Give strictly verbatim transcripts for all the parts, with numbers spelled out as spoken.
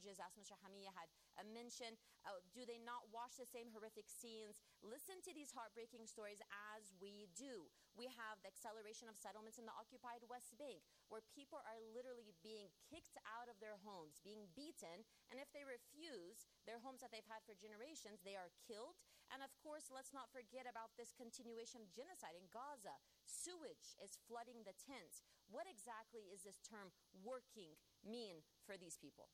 challenges, as Mister Hamia had uh, mentioned? Uh, do they not watch the same horrific scenes, listen to these heartbreaking stories as we do? We have the acceleration of settlements in the occupied West Bank, where people are literally being kicked out of their homes, being beaten, and if they refuse their homes that they've had for generations, they are killed. And of course, let's not forget about this continuation of genocide in Gaza. Sewage is flooding the tents. What exactly is this term working mean for these people?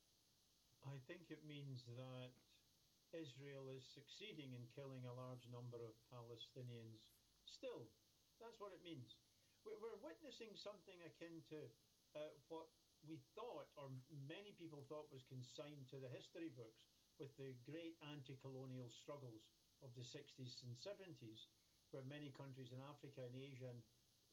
I think it means that Israel is succeeding in killing a large number of Palestinians still. That's what it means. We're witnessing something akin to uh, what we thought, or many people thought, was consigned to the history books with the great anti-colonial struggles of the sixties and seventies, where many countries in Africa and Asia and,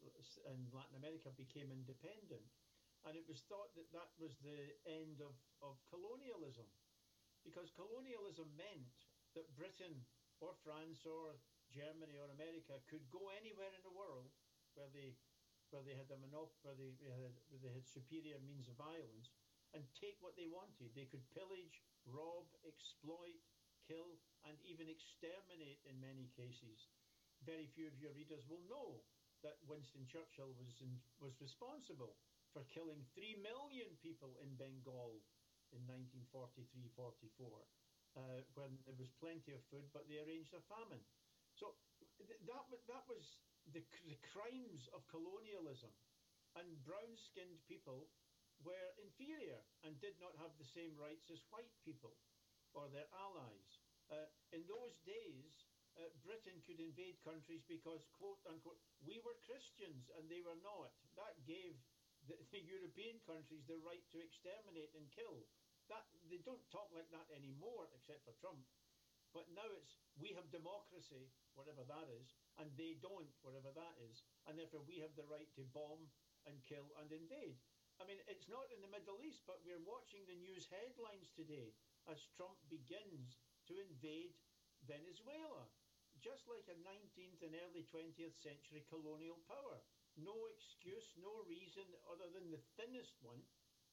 and Latin America became independent. And it was thought that that was the end of, of colonialism, because colonialism meant that Britain or France or Germany or America could go anywhere in the world where they where they had a monop where they, had, where they had superior means of violence, and take what they wanted. They could pillage, rob, exploit, kill, and even exterminate in many cases. Very few of your readers will know that Winston Churchill was in, was responsible for killing three million people in Bengal in nineteen forty-three forty-four, uh, when there was plenty of food, but they arranged a famine. So th that, that was the, the crimes of colonialism, and brown-skinned people were inferior and did not have the same rights as white people or their allies. Uh, in those days, uh, Britain could invade countries because, quote unquote, we were Christians and they were not. That gave the, the European countries the right to exterminate and kill. That, they don't talk like that anymore, except for Trump. But now it's, we have democracy, whatever that is, and they don't, whatever that is. And therefore we have the right to bomb and kill and invade. I mean, it's not in the Middle East, but we're watching the news headlines today as Trump begins to invade Venezuela, just like a nineteenth and early twentieth century colonial power. No excuse, no reason other than the thinnest one.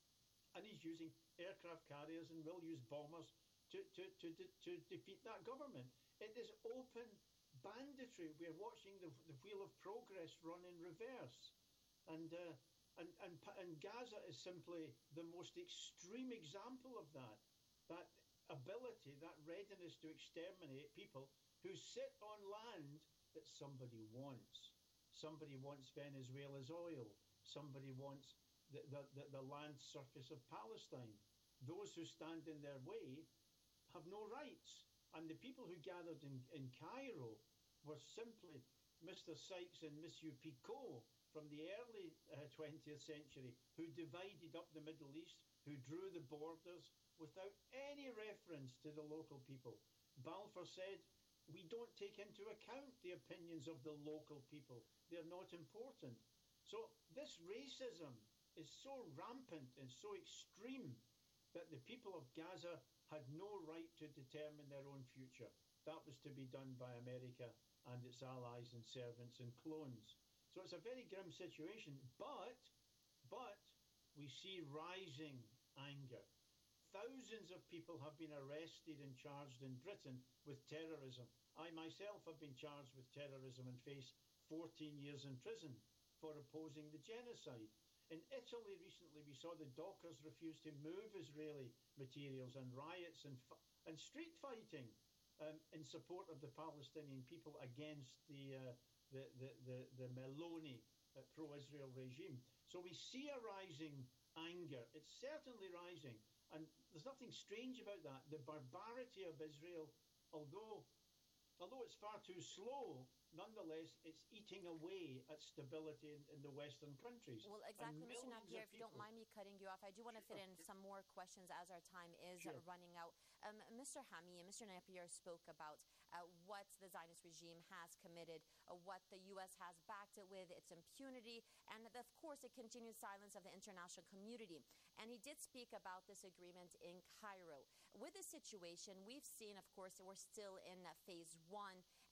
And he's using aircraft carriers and will use bombers to, to, to, to, to defeat that government. It is open banditry. We're watching the, the wheel of progress run in reverse. And, uh, and, and, and Gaza is simply the most extreme example of that. That ability, that readiness to exterminate people who sit on land that somebody wants. Somebody wants Venezuela's oil. Somebody wants the, the, the, the land surface of Palestine. Those who stand in their way have no rights. And the people who gathered in, in Cairo were simply Mister Sykes and Monsieur Picot from the early uh, twentieth century, who divided up the Middle East, who drew the borders without any reference to the local people. Balfour said, we don't take into account the opinions of the local people. They're not important. So this racism is so rampant and so extreme that the people of Gaza had no right to determine their own future. That was to be done by America and its allies and servants and clones. So it's a very grim situation, but, but we see rising anger. Thousands of people have been arrested and charged in Britain with terrorism. I myself have been charged with terrorism and face fourteen years in prison for opposing the genocide. In Italy recently, we saw the dockers refuse to move Israeli materials, and riots and, and street fighting um, in support of the Palestinian people against the, uh, the, the, the, the Meloni uh, pro-Israel regime. So we see a rising anger. It's certainly rising. And there's nothing strange about that. The barbarity of Israel, although, although it's far too slow, nonetheless, it's eating away at stability in, in the Western countries. Well, exactly, Mister Napier, if you don't mind me cutting you off, I do want to fit in some more questions as our time is sure. running out. Um, Mister Hamia and Mister Napier spoke about uh, what the Zionist regime has committed, uh, what the U S has backed it with, its impunity, and of course, the continued silence of the international community. And he did speak about this agreement in Cairo. With the situation, we've seen, of course, that we're still in uh, phase one,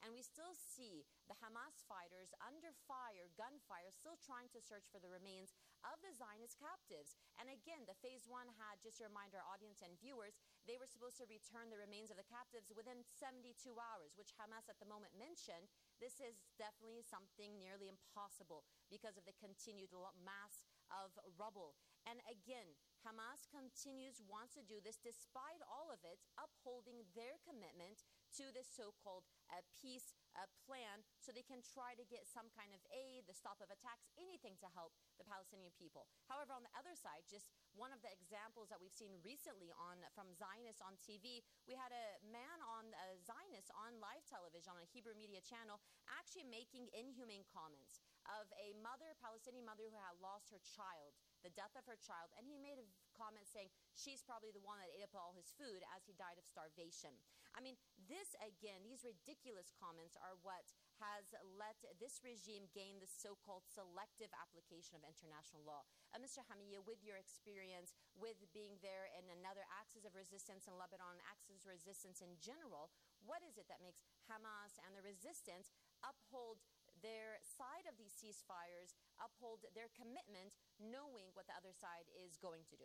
And we still see the Hamas fighters under fire, gunfire, still trying to search for the remains of the Zionist captives. And again, the phase one had, just to remind our audience and viewers, they were supposed to return the remains of the captives within seventy-two hours, which Hamas at the moment mentioned. This is definitely something nearly impossible because of the continued mass of rubble. And again, Hamas continues, wants to do this despite all of it, upholding their commitment to this so-called uh, peace uh, plan so they can try to get some kind of aid, the stop of attacks, anything to help the Palestinian people. However, on the other side, just one of the examples that we've seen recently on from Zionists on T V, we had a man on uh, Zionists on live television on a Hebrew media channel actually making inhumane comments of a mother, Palestinian mother who had lost her child, the death of her child, and he made a comment saying she's probably the one that ate up all his food as he died of starvation. I mean, this again, these ridiculous comments are what has let this regime gain the so-called selective application of international law. Uh, Mister Hamia, with your experience with being there in another axis of resistance in Lebanon, axis of resistance in general, what is it that makes Hamas and the resistance uphold their side of these ceasefires, uphold their commitment, knowing what the other side is going to do?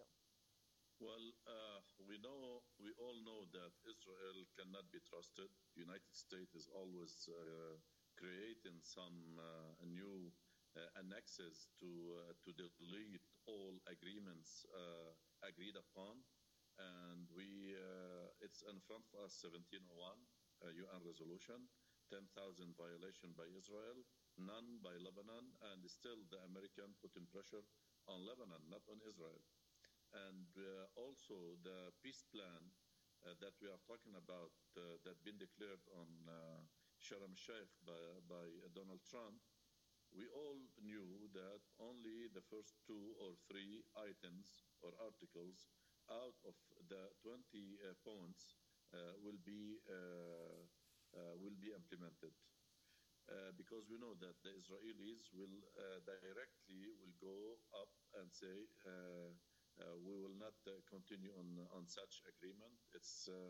Well, uh, we know, we all know that Israel cannot be trusted. The United States is always uh, creating some uh, new uh, annexes to uh, to delete all agreements uh, agreed upon, and we uh, it's in front of us seventeen oh one uh, U N resolution, ten thousand violation by Israel, none by Lebanon, and still the American putting pressure on Lebanon, not on Israel. And uh, also the peace plan uh, that we are talking about uh, that been declared on uh, Sharm el-Sheikh by, by uh, Donald Trump, we all knew that only the first two or three items or articles out of the twenty uh, points uh, will be uh, uh, will be implemented. Uh, because we know that the Israelis will uh, directly will go up and say uh, uh, we will not uh, continue on on such agreement. It's uh,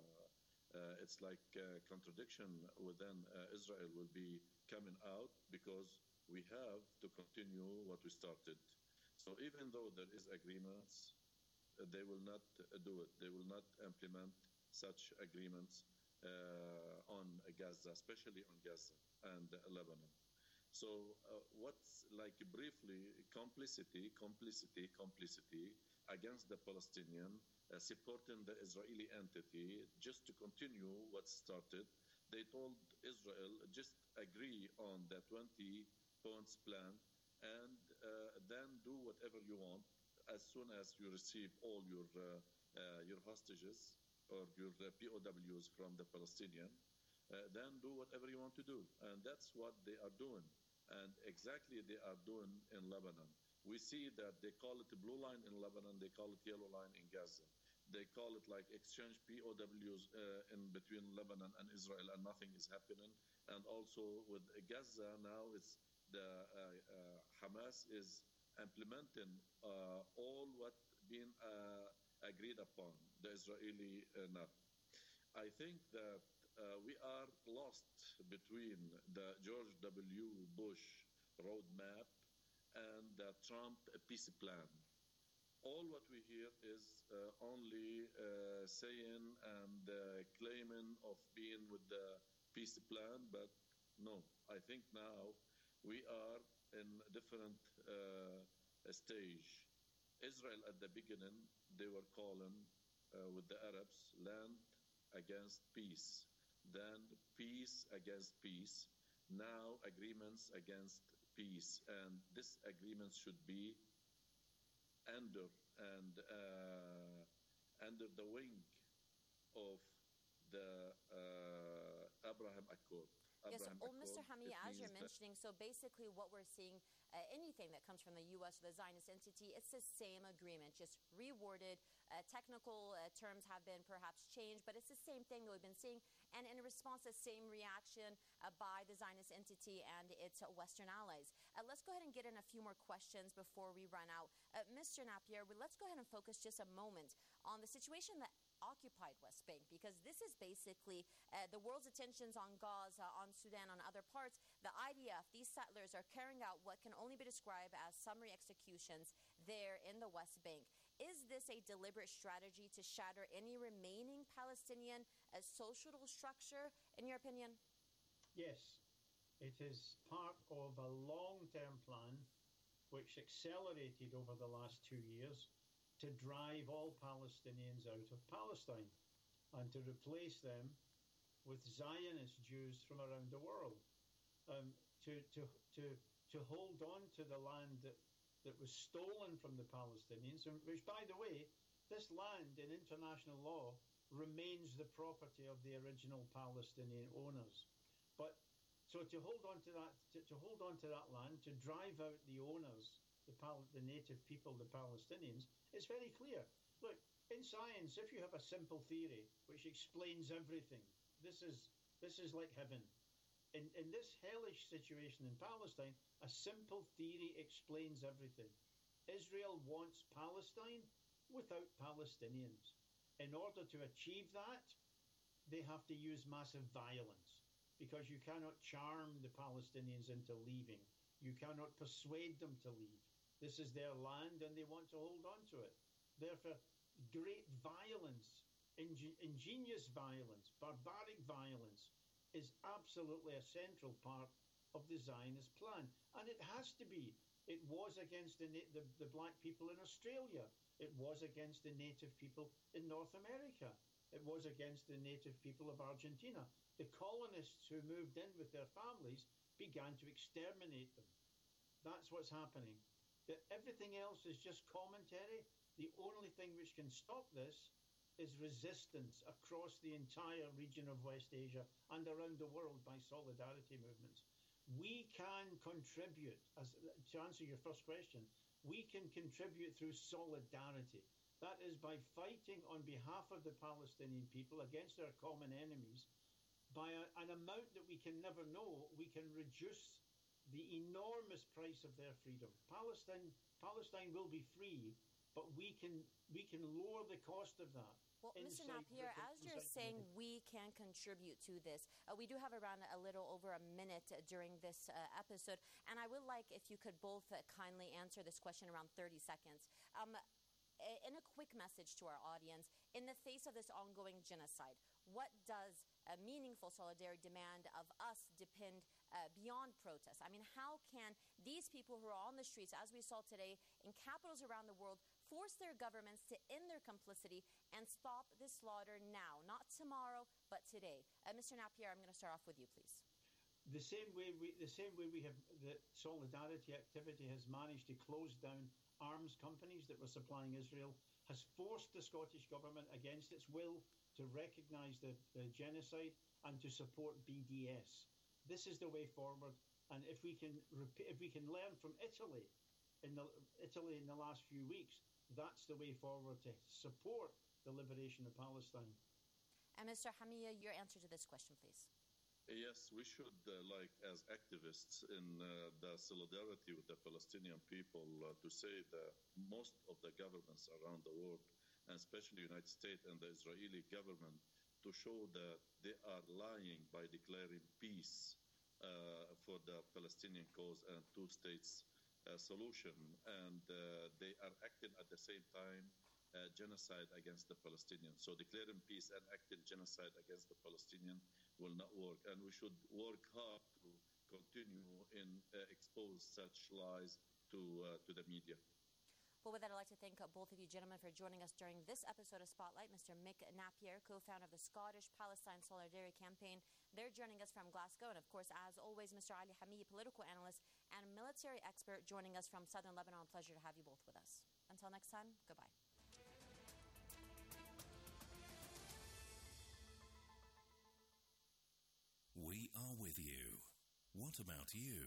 uh, it's like uh, contradiction within uh, Israel will be coming out because we have to continue what we started. So even though there is agreements, uh, they will not uh, do it. They will not implement such agreements uh, on Gaza, especially on Gaza and uh, Lebanon. So uh, what's like briefly complicity, complicity, complicity against the Palestinian, uh, supporting the Israeli entity just to continue what started. They told Israel just agree on the twenty points plan and uh, then do whatever you want as soon as you receive all your uh, uh, your hostages or your uh, P O Ws from the Palestinian. Uh, then do whatever you want to do. And that's what they are doing. And exactly they are doing in Lebanon. We see that they call it the blue line in Lebanon, they call it yellow line in Gaza. They call it like exchange P O Ws uh, in between Lebanon and Israel and nothing is happening. And also with Gaza now, it's the uh, uh, Hamas is implementing uh, all what been uh, agreed upon, the Israeli uh, not. I think that uh, we are lost between the George W. Bush roadmap and the Trump peace plan. All what we hear is uh, only uh, saying and uh, claiming of being with the peace plan, but no, I think now we are in a different uh, stage. Israel at the beginning, they were calling uh, with the Arabs land against peace, then peace against peace, now agreements against peace, and this agreement should be under and uh, under the wing of the uh, Abraham Accord. Yes, so, Abraham oh, Mister Accord, Hamia, it as you're means that- mentioning, so basically what we're seeing, uh, anything that comes from the U S or the Zionist entity, it's the same agreement, just reworded. Uh, technical uh, terms have been perhaps changed, but it's the same thing that we've been seeing. And in response, the same reaction uh, by the Zionist entity and its uh, Western allies. Uh, let's go ahead and get in a few more questions before we run out. Uh, Mister Napier, let's go ahead and focus just a moment on the situation that occupied West Bank, because this is basically uh, the world's attentions on Gaza, on Sudan, on other parts. The I D F, these settlers are carrying out what can only be described as summary executions there in the West Bank. Is this a deliberate strategy to shatter any remaining Palestinian uh, social structure, in your opinion? Yes, it is part of a long-term plan which accelerated over the last two years to drive all Palestinians out of Palestine and to replace them with Zionist Jews from around the world, um, to, to, to, to hold on to the land that, that was stolen from the Palestinians, which, by the way, this land in international law remains the property of the original Palestinian owners. But so to hold on to that, to, to hold on to that land, to drive out the owners, the, Pal- the native people, the Palestinians, it's very clear. Look, in science, if you have a simple theory which explains everything, this is this is like heaven. In in this hellish situation in Palestine, a simple theory explains everything. Israel wants Palestine without Palestinians. In order to achieve that, they have to use massive violence, because you cannot charm the Palestinians into leaving. You cannot persuade them to leave. This is their land and they want to hold on to it. Therefore, great violence, ing- ingenious violence, barbaric violence is absolutely a central part of the Zionist plan. And it has to be. It was against the, na- the, the black people in Australia. It was against the native people in North America. It was against the native people of Argentina. The colonists who moved in with their families began to exterminate them. That's what's happening. That everything else is just commentary. The only thing which can stop this is resistance across the entire region of West Asia and around the world by solidarity movements. We can contribute, as to answer your first question, we can contribute through solidarity. That is by fighting on behalf of the Palestinian people against their common enemies. By a, an amount that we can never know, we can reduce the enormous price of their freedom. Palestine, Palestine will be free, but we can we can lower the cost of that. Well, Mister Napier, as you're saying, we can contribute to this. Uh, we do have around a little over a minute uh, during this uh, episode, and I would like if you could both uh, kindly answer this question around thirty seconds. Um, in a quick message to our audience, in the face of this ongoing genocide, what does a meaningful solidarity demand of us depend uh, beyond protests? I mean, how can these people who are on the streets, as we saw today, in capitals around the world, force their governments to end their complicity and stop this slaughter now, not tomorrow, but today? Uh, Mister Napier, I'm going to start off with you, please. The same way we, the same way we have, that solidarity activity has managed to close down arms companies that were supplying Israel, has forced the Scottish Government against its will to recognise the, the genocide and to support B D S. This is the way forward, and if we can rep- if we can learn from Italy in the Italy in the last few weeks, that's the way forward to support the liberation of Palestine. And Mister Hamia, your answer to this question, please. Yes, we should, uh, like as activists in uh, the solidarity with the Palestinian people, uh, to say that most of the governments around the world, and especially the United States and the Israeli government, to show that they are lying by declaring peace uh, for the Palestinian cause and two states uh, solution. And uh, they are acting at the same time uh, genocide against the Palestinians. So declaring peace and acting genocide against the Palestinian will not work. And we should work hard to continue in uh, expose such lies to uh, to the media. Well, with that, I'd like to thank uh, both of you gentlemen for joining us during this episode of Spotlight. Mister Mick Napier, co-founder of the Scottish Palestine Solidarity Campaign. They're joining us from Glasgow. And, of course, as always, Mister Ali Hamia, political analyst and military expert, joining us from southern Lebanon. Pleasure to have you both with us. Until next time, goodbye. We are with you. What about you?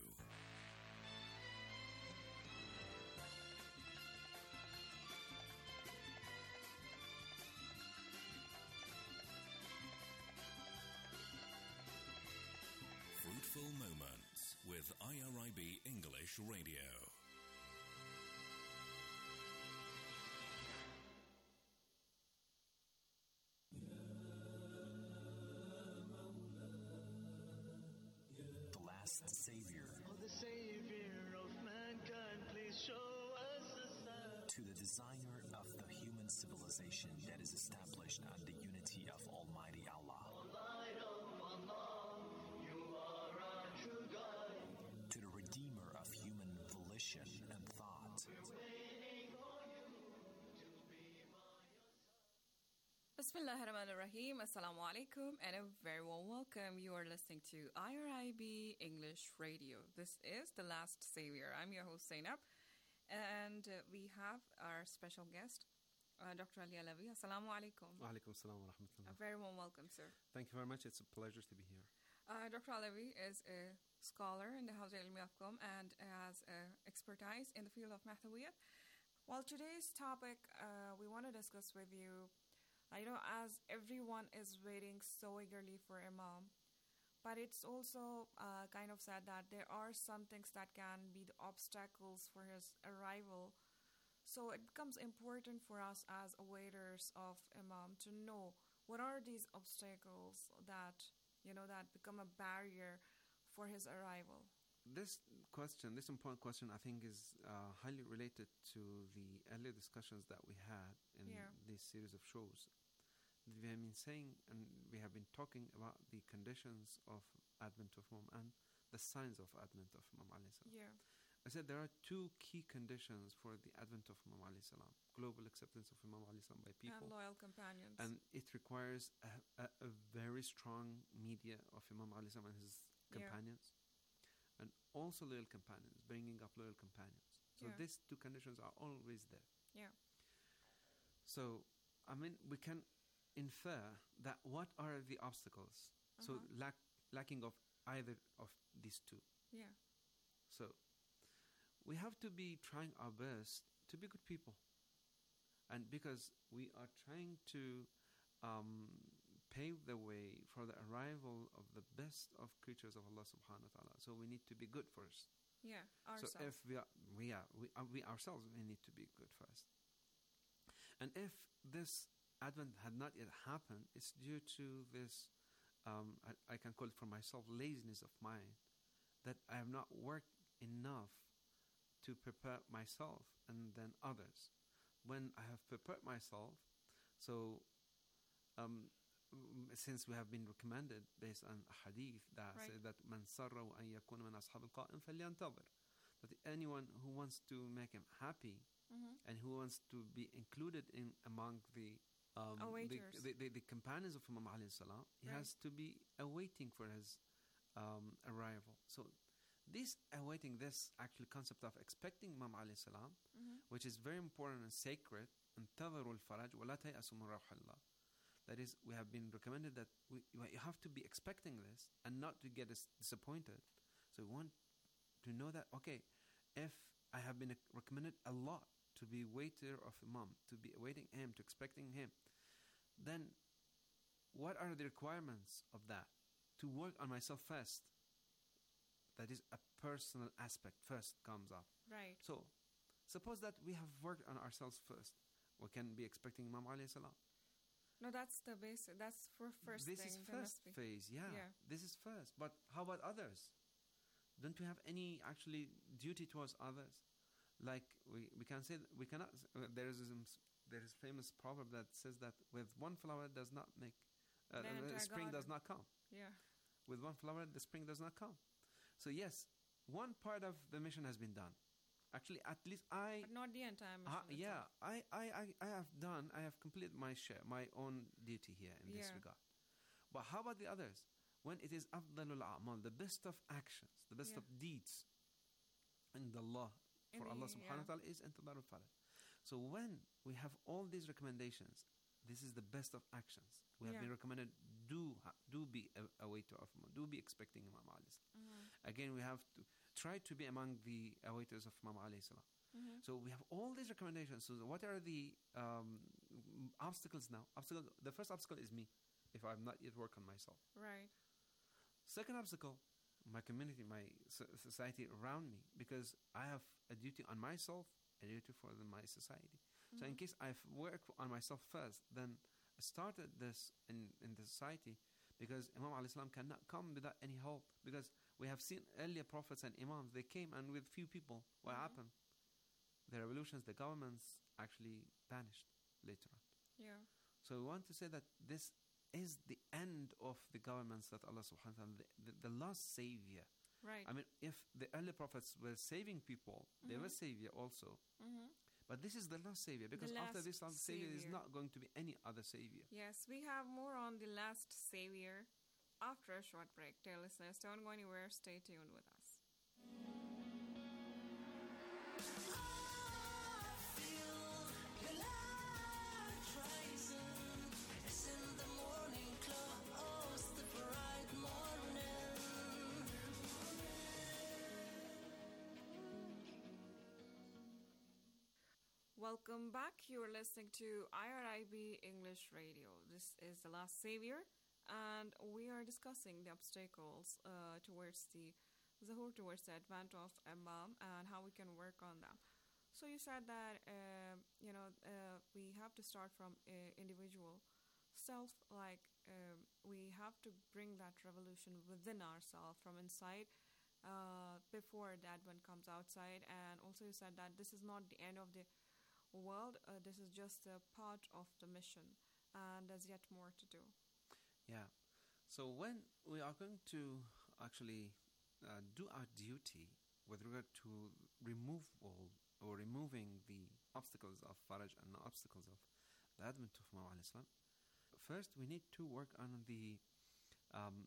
Fruitful Moments with I R I B English Radio. Savior of mankind, please show us a sign. To the designer of the human civilization that is established on the unity of Almighty Allah. Light of Allah, you are our true guide. To the redeemer of human volition and thought. Bismillahirrahmanirrahim. Assalamu alaikum and a very warm welcome. You are listening to I R I B English Radio. This is The Last Savior. I'm your host Zainab, and uh, we have our special guest, uh, Doctor Ali Alavi. Assalamu alaikum. Wa alaikum assalam wa A rahmatullah. very warm welcome, sir. Thank you very much. It's a pleasure to be here. Uh, Doctor Alavi is a scholar in the House of Ilmi of Qom and has uh, expertise in the field of Mathawiyat. Well, today's topic uh, we want to discuss with you, I know as everyone is waiting so eagerly for Imam, but it's also uh, kind of sad that there are some things that can be the obstacles for his arrival. So it becomes important for us as awaiters of Imam to know what are these obstacles that, you know, that become a barrier for his arrival. This question, this important question, I think is uh, highly related to the earlier discussions that we had in Yeah. this series of shows. We have been saying and we have been talking about the conditions of Advent of Imam and the signs of Advent of Imam alayhi salam. Yeah. I said there are two key conditions for the Advent of Imam alayhi salam: global acceptance of Imam alayhi salam by people, And loyal companions. and it requires a, a, a very strong media of Imam alayhi salam and his Yeah. companions, and also loyal companions, bringing up loyal companions. So Yeah. these two conditions are always there. Yeah. So, I mean, we can infer that what are the obstacles? So Uh-huh. lack lacking of either of these two. Yeah. So we have to be trying our best to be good people. And because we are trying to um, pave the way for the arrival of the best of creatures of Allah subhanahu wa ta'ala. So we need to be good first. Yeah. So Ourselves. if we are, we are, we, are, we ourselves, we need to be good first. And if this Advent had not yet happened, it's due to this, um, I, I can call it for myself, laziness of mind, that I have not worked enough to prepare myself and then others. When I have prepared myself, so um, m- since we have been recommended based on a hadith that Right. says that man sarrahu an yakuna min ashab al-qa'im falyantadhir, that anyone who wants to make him happy Mhm. and who wants to be included in among the um, the, Awaiters. the, the, the companions of Imam alayhi salam, he Right. has to be awaiting for his um, arrival. So this awaiting, this actual concept of expecting Imam alayhi salam, Mhm. which is very important and sacred, انتظروا الفرج ولا تيأسوا من روح الله. That is, we have been recommended that we, you have to be expecting this and not to get dis- disappointed. So we want to know that, okay, if I have been uh, recommended a lot to be waiter of Imam, to be awaiting him, to expecting him, then what are the requirements of that? To work on myself first. That is a personal aspect first comes up. Right. So, suppose that we have worked on ourselves first. We can be expecting Imam alayhi salam. No, that's the basic. That's for first This thing. is there first must be. phase, yeah. Yeah. This is first. But how about others? Don't we have any actually duty towards others? Like we, we can say that we cannot. Uh, there is um, s- there is famous proverb that says that with one flower does not make uh, The uh, entire spring does garden. not come. Yeah. With one flower, the spring does not come. So yes, one part of the mission has been done. Actually, at least I. But not the entire mission. Uh, yeah, itself. I, I, I, I have done, I have completed my share, my own duty here in this Yeah. regard. But how about the others? When it is afdalul a'mal, the best of actions, the best Yeah. of deeds, and Allah, In for Allah the- subhanahu yeah. wa ta'ala is intidarul faraj. So when we have all these recommendations, this is the best of actions. We have Yeah. been recommended, do ha- do be a, a waiter of Imam, do be expecting Imam alayhi salam. Mhm. Again, we have to try to be among the awaiters of Imam alayhi salam. Mhm. So we have all these recommendations. So what are the um, m- obstacles now? Obstacle. The first obstacle is me, if I've not yet worked on myself. Right. Second obstacle, my community, my so- society around me, because I have a duty on myself, a duty for the, my society. So in Mhm. case I've worked on myself first, then I started this in, in the society, because Imam alayhi salam cannot come without any help. Because we have seen earlier prophets and imams, they came and with few people, what Mhm. happened? The revolutions, the governments actually vanished later on. Yeah. So we want to say that this is the end of the governments that Allah subhanahu wa ta'ala, the, the, the last savior. Right. I mean, if the early prophets were saving people, they were Mhm. savior also. Mm-hmm. But this is the last savior, because after last this last savior, there's savior. not going to be any other savior. Yes, we have more on the last savior after a short break. Dear listeners, don't go anywhere. Stay tuned with us. Welcome back. You're listening to I R I B English Radio. This is The Last Savior, and we are discussing the obstacles uh, towards the Zuhur, towards the advent of Imam, and how we can work on them. So you said that, uh, you know, uh, we have to start from uh, individual self, like um, we have to bring that revolution within ourselves from inside uh, before the advent comes outside. And also you said that this is not the end of the world, uh, this is just a part of the mission, and there's yet more to do. Yeah. So when we are going to actually uh, do our duty with regard to removal or removing the obstacles of Faraj and the obstacles of the advent of Imam alayhi salam, first we need to work on the um,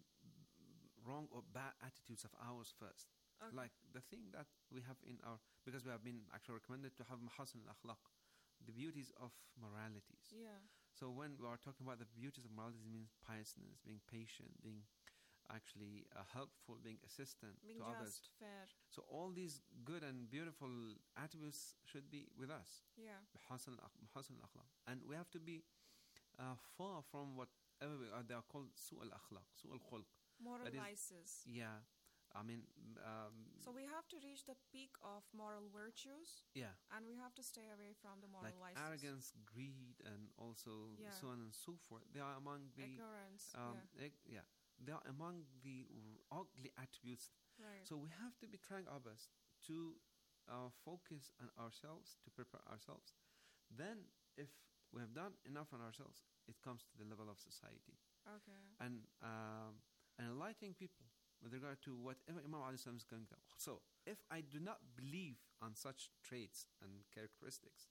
wrong or bad attitudes of ours first. Okay. Like the thing that we have in our, because we have been actually recommended to have mahasin al-akhlaq, the beauties of moralities. Yeah. So when we are talking about the beauties of morality, it means piousness, being patient, being actually uh, helpful, being assistant Being to others. just, fair. So all these good and beautiful attributes should be with us. Yeah. Mahasin al-akhlaq. And we have to be uh, far from whatever we are, they are called su' al-akhlaq, su' al-khulq. Moral That is- vices. Yeah. I mean, um, So we have to reach the peak of moral virtues, yeah. and we have to stay away from the moral Like vices. arrogance, greed, and also Yeah. so on and so forth. They are among the Ignorance. um, yeah. eg- yeah, they are among the r- ugly attributes. Right. So we have to be trying our best to uh, focus on ourselves, to prepare ourselves. Then, if we have done enough on ourselves, it comes to the level of society Okay. and um, and enlightening people with regard to whatever Imam alayhi salam is going to. So, if I do not believe on such traits and characteristics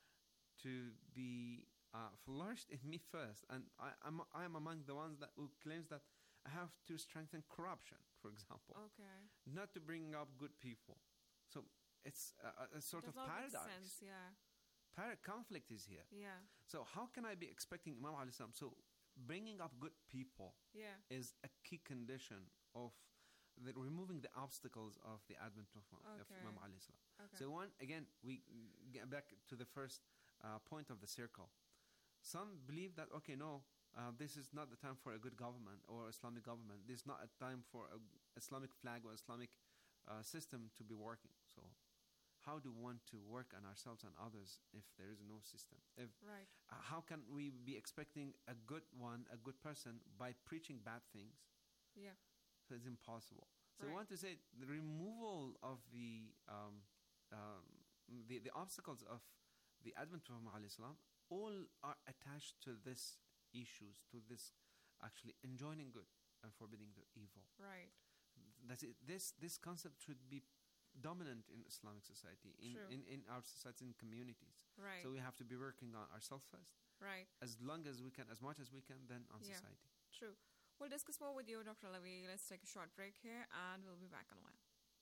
to be uh, flourished in me first, and I am I am among the ones that who claims that I have to strengthen corruption, for example, Okay. not to bring up good people. So it's a, a- a sort Does of not make paradox. sense. Yeah. Para- conflict is here. Yeah. So how can I be expecting Imam alayhi salam? So bringing up good people Yeah. is a key condition of the removing the obstacles of the advent of, of Okay. Imam alayhi salam. Okay. So one again, we get back to the first uh, point of the circle. Some believe that okay, no, uh, this is not the time for a good government or Islamic government. This is not a time for a Islamic flag or Islamic uh, system to be working. So, how do we want to work on ourselves and others if there is no system? If Right. uh, how can we be expecting a good one, a good person, by preaching bad things? Yeah. So it's impossible. So I Right. want to say the removal of the um, um, the, the obstacles of the advent of Muhammad alayhi salam all are attached to this issues, to this actually enjoining good and forbidding the evil. Right. That's it. This this concept should be dominant in Islamic society, in, True. in, in our society, in communities. Right. So we have to be working on ourselves first. Right. As long as we can, as much as we can, then on Yeah. society. True. We'll discuss more with you, Doctor Lavi. Let's take a short break here, and we'll be back in a while.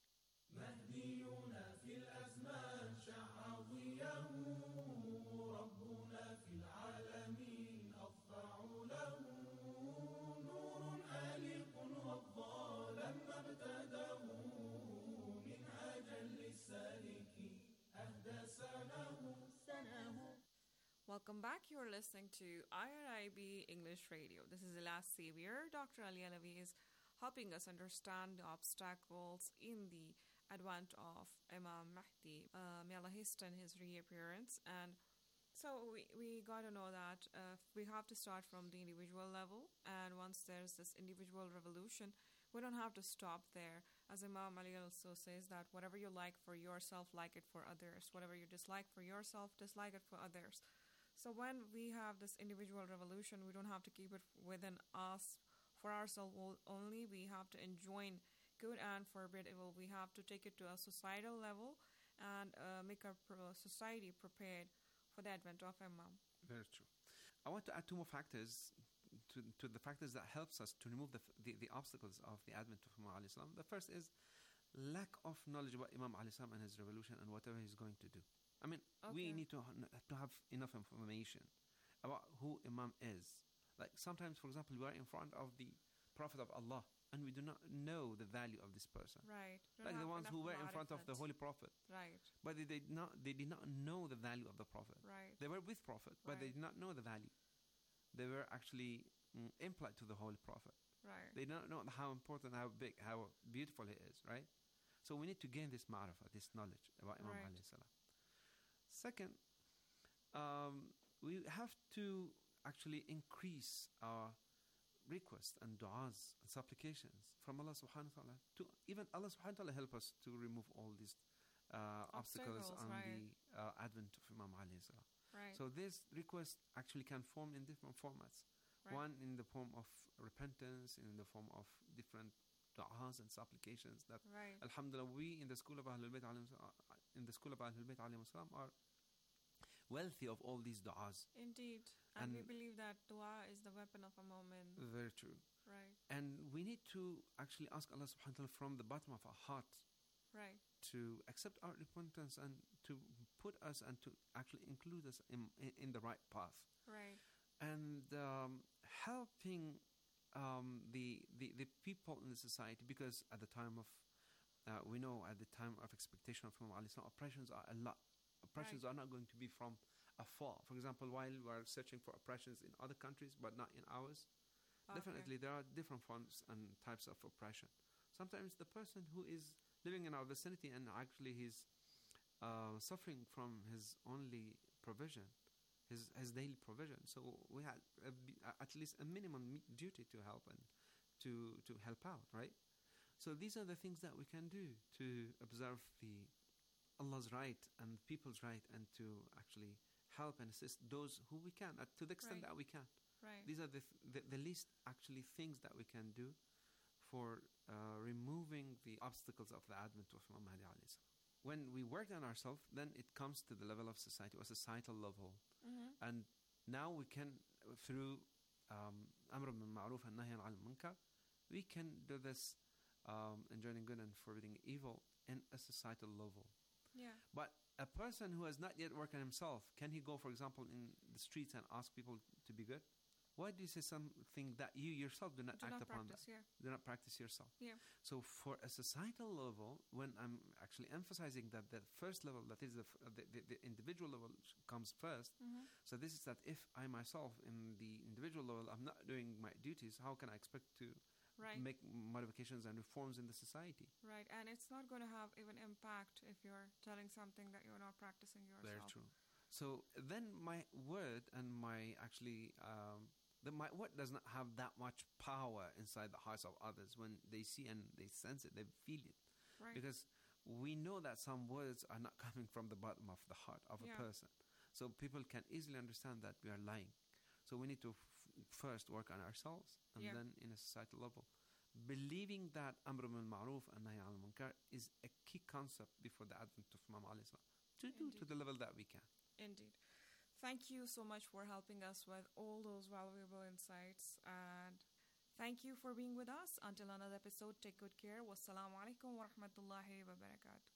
مهدينا في الأزمان شع ضياه ربنا في العالمين أضفع له نور آلق وضى لما ابتداه منهاجا للسالك أهدى سناه سناه. Welcome back. You're listening to I R I B English Radio. This is the last savior. Doctor Ali Alavi is helping us understand the obstacles in the advent of Imam Mahdi. Uh, may Allah hasten his reappearance. And So we, we got to know that uh, we have to start from the individual level, and once there's this individual revolution, we don't have to stop there. As Imam Ali also says that whatever you like for yourself, like it for others. Whatever you dislike for yourself, dislike it for others. So when we have this individual revolution, we don't have to keep it within us for ourselves only. We have to enjoin good and forbid evil. We have to take it to a societal level and uh, make our pro- society prepared for the advent of Imam. Very true. I want to add two more factors to, to the factors that helps us to remove the, the, the obstacles of the advent of Imam alayhi salam. The first is lack of knowledge about Imam alayhi salam and his revolution and whatever he's going to do. I mean, Okay. we need to, to have enough information about who Imam is. Like sometimes, for example, we are in front of the Prophet of Allah and we do not know the value of this person. Right. Don't Like the have ones who enough were in front of the ma'rifat. Holy Prophet. Right. But they did not, they did not know the value of the Prophet. Right. They were with Prophet, but they Right. did not know the value. They were actually mm, implied to the Holy Prophet. Right. They don't know how important, how big, how beautiful he is, right? So we need to gain this ma'rifah, this knowledge about Imam Right. alayhi salam. Second, um, we have to actually increase our requests and du'as and supplications from Allah subhanahu wa ta'ala. To even Allah subhanahu wa ta'ala help us to remove all these uh, obstacles, Obstacles, on right. the uh, advent of Imam alayhi salam. Right. So this request actually can form in different formats. Right. One in the form of repentance, in the form of different du'as and supplications that Right. Alhamdulillah, we in the school of Ahlul Bayt alayhim salam- in the school of Ahlul Bayt alayhim salam are wealthy of all these du'as. Indeed. And, we And- believe that dua is the weapon of a moment. Very true. Right. And we need to actually ask Allah subhanahu wa ta'ala from the bottom of our heart Right. to accept our repentance and to put us and to actually include us in, in, in the right path. Right. And um, helping um, the, the the people in the society, because at the time of uh, we know at the time of expectation of Imam alayhi salam, oppressions are a lot. Oppressions Right. are not going to be from afar. For example, while we are searching for oppressions in other countries but not in ours, Okay. definitely there are different forms and types of oppression. Sometimes the person who is living in our vicinity and actually he's uh, suffering from his only provision, his his daily provision. So we had a, b- a- at least a minimum me- duty to help and to to help out, right? So these are the things that we can do to observe the Allah's right and people's right, and to actually help and assist those who we can, uh, to the extent Right. that we can. Right. These are the, th- the the least actually things that we can do for uh, removing the obstacles of the advent of Imam Mahdi alayhi salam. When we work on ourselves, then it comes to the level of society or societal level. Mm-hmm. And now we can, uh, through um, Amr bil Ma'ruf and Nahy al Munkar, we can do this um, enjoining good and forbidding evil in a societal level. Yeah. But a person who has not yet worked on himself, can he go, for example, in the streets and ask people to be good? Why do you say something that you yourself do not Do act not upon practice, that? yeah. Do not practice yourself. Yeah. So for a societal level, when I'm actually emphasizing that the first level, that is the, f- uh, the, the, the individual level sh- comes first. Mm-hmm. So this is that if I myself in the individual level, I'm not doing my duties, how can I expect to Right. make modifications and reforms in the society? Right. And it's not going to have even impact if you're telling something that you're not practicing yourself. Very true. So then my word and my actually, um, the, my word does not have that much power inside the hearts of others when they see and they sense it, they feel it. Right. Because we know that some words are not coming from the bottom of the heart of Yeah. a person. So people can easily understand that we are lying. So we need to f- first work on ourselves and Yeah. then in a societal level. Believing that Amr bil Ma'ruf and Nahy al Munkar is a key concept before the advent of Imam alayhi salam, to do to Indeed. the level that we can. Indeed. Thank you so much for helping us with all those valuable insights. And thank you for being with us. Until another episode, take good care. Wassalamu alaikum wa rahmatullahi wa barakatuh.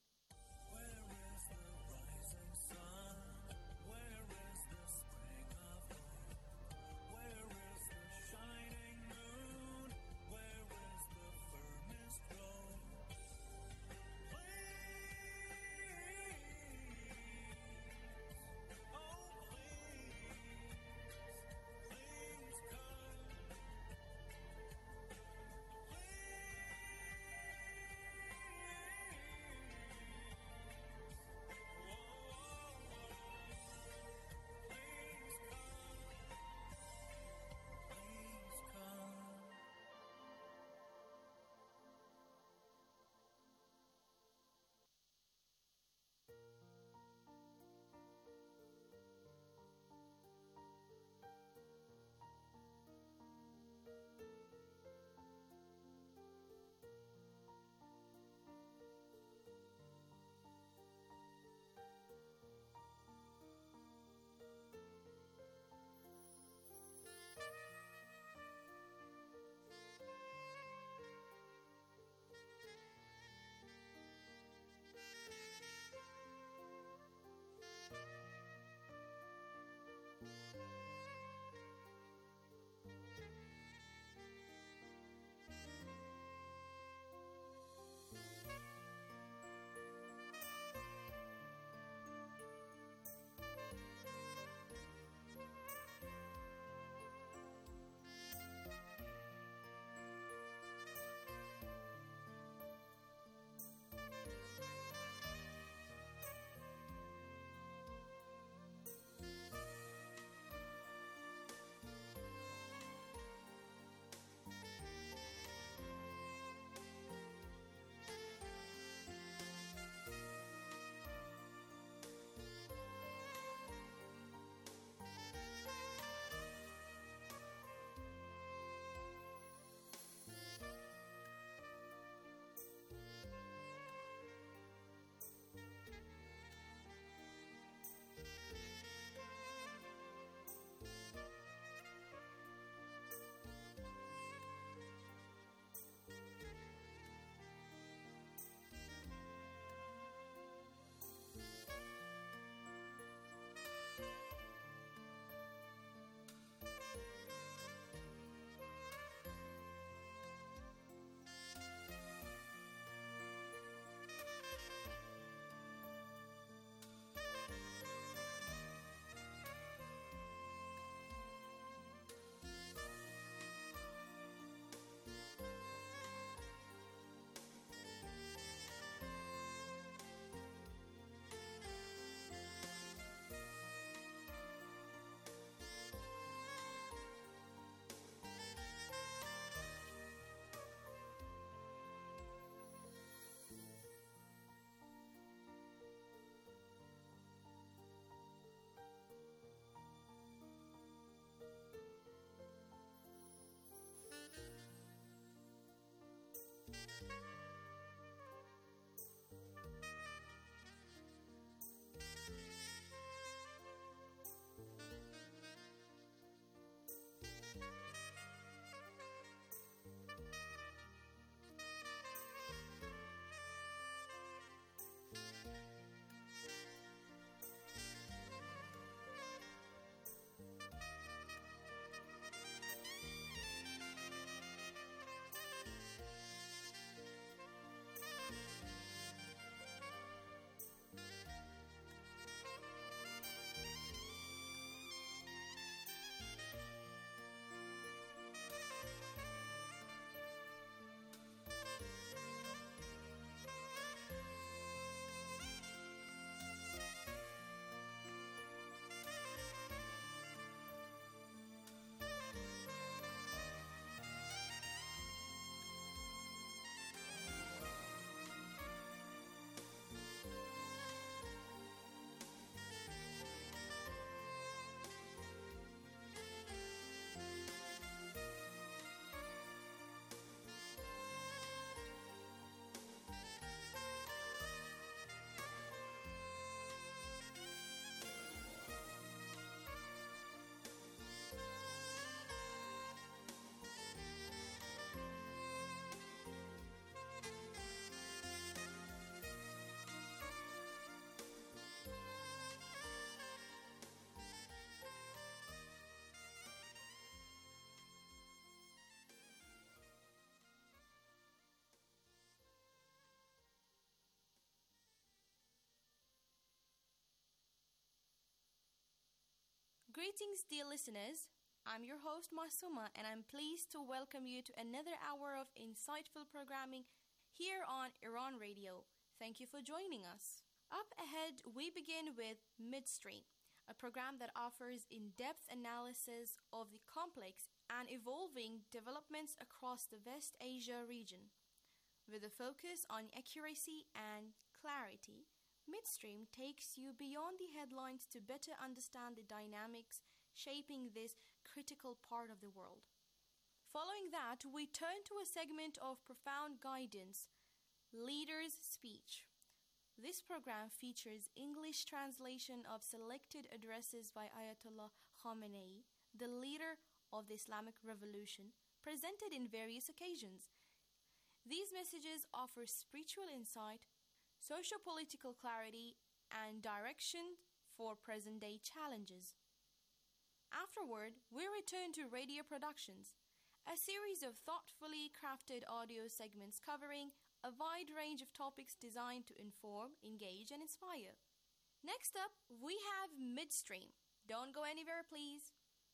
Greetings, dear listeners. I'm your host, Masuma, and I'm pleased to welcome you to another hour of insightful programming here on Iran Radio. Thank you for joining us. Up ahead, we begin with Midstream, a program that offers in-depth analysis of the complex and evolving developments across the West Asia region. With a focus on accuracy and clarity, Midstream takes you beyond the headlines to better understand the dynamics shaping this critical part of the world. Following that, we turn to a segment of profound guidance, Leader's Speech. This program features English translation of selected addresses by Ayatollah Khamenei, the leader of the Islamic Revolution, presented in various occasions. These messages offer spiritual insight, socio-political clarity, and direction for present-day challenges. Afterward, we return to Radio Productions, a series of thoughtfully crafted audio segments covering a wide range of topics designed to inform, engage, and inspire. Next up, we have Midstream. Don't go anywhere, please.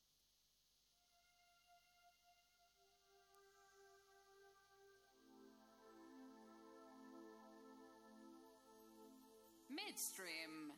Midstream.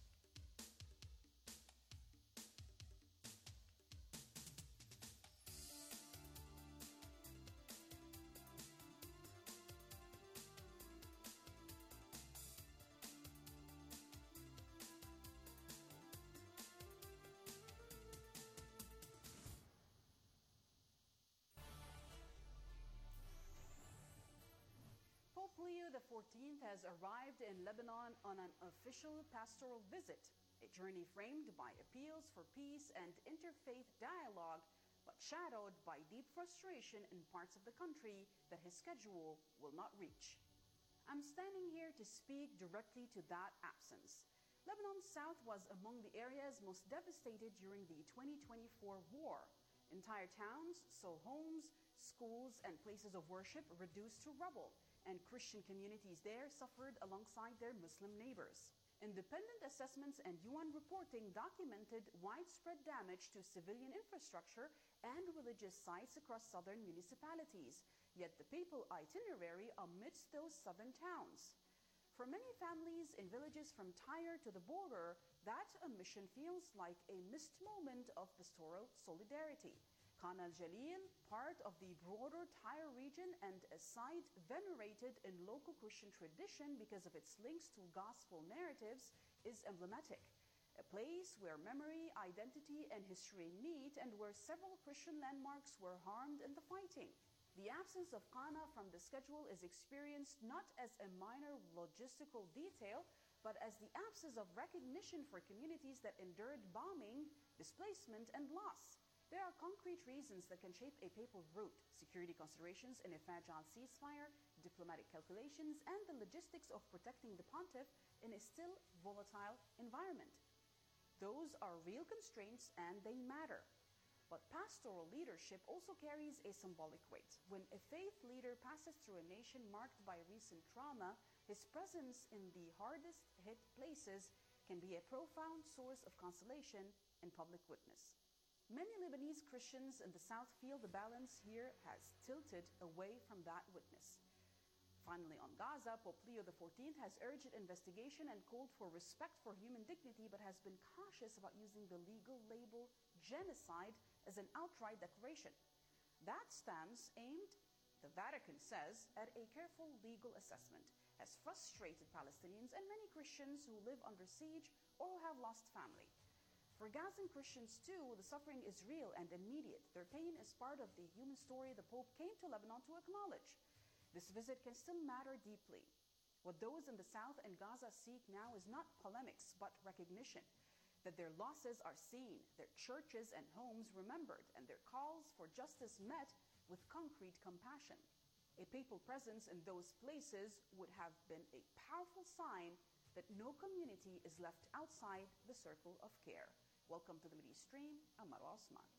Pope Leo the fourteenth has arrived in Lebanon on an official pastoral visit, a journey framed by appeals for peace and interfaith dialogue, but shadowed by deep frustration in parts of the country that his schedule will not reach. I'm standing here to speak directly to that absence. Lebanon's south was among the areas most devastated during the twenty twenty-four war. Entire towns saw homes, schools, and places of worship reduced to rubble, and Christian communities there suffered alongside their Muslim neighbors. Independent assessments and U N reporting documented widespread damage to civilian infrastructure and religious sites across southern municipalities, yet the papal itinerary amidst those southern towns. For many families in villages from Tyre to the border, that omission feels like a missed moment of pastoral solidarity. Khan al-Jalil, part of the broader Tyre region and a site venerated in local Christian tradition because of its links to gospel narratives, is emblematic. A place where memory, identity, and history meet and where several Christian landmarks were harmed in the fighting. The absence of Qana from the schedule is experienced not as a minor logistical detail, but as the absence of recognition for communities that endured bombing, displacement, and loss. There are concrete reasons that can shape a papal route: security considerations in a fragile ceasefire, diplomatic calculations, and the logistics of protecting the pontiff in a still volatile environment. Those are real constraints and they matter. But pastoral leadership also carries a symbolic weight. When a faith leader passes through a nation marked by recent trauma, his presence in the hardest hit places can be a profound source of consolation and public witness. Many Lebanese Christians in the south feel the balance here has tilted away from that witness. Finally, on Gaza, Pope Leo the fourteenth has urged investigation and called for respect for human dignity, but has been cautious about using the legal label genocide as an outright declaration. That stance, aimed, the Vatican says, at a careful legal assessment, has frustrated Palestinians and many Christians who live under siege or who have lost family. For Gazan Christians, too, the suffering is real and immediate. Their pain is part of the human story the Pope came to Lebanon to acknowledge. This visit can still matter deeply. What those in the south and Gaza seek now is not polemics, but recognition, that their losses are seen, their churches and homes remembered, and their calls for justice met with concrete compassion. A papal presence in those places would have been a powerful sign that no community is left outside the circle of care. Welcome to the Mideast Stream. I'm Marwa Osman.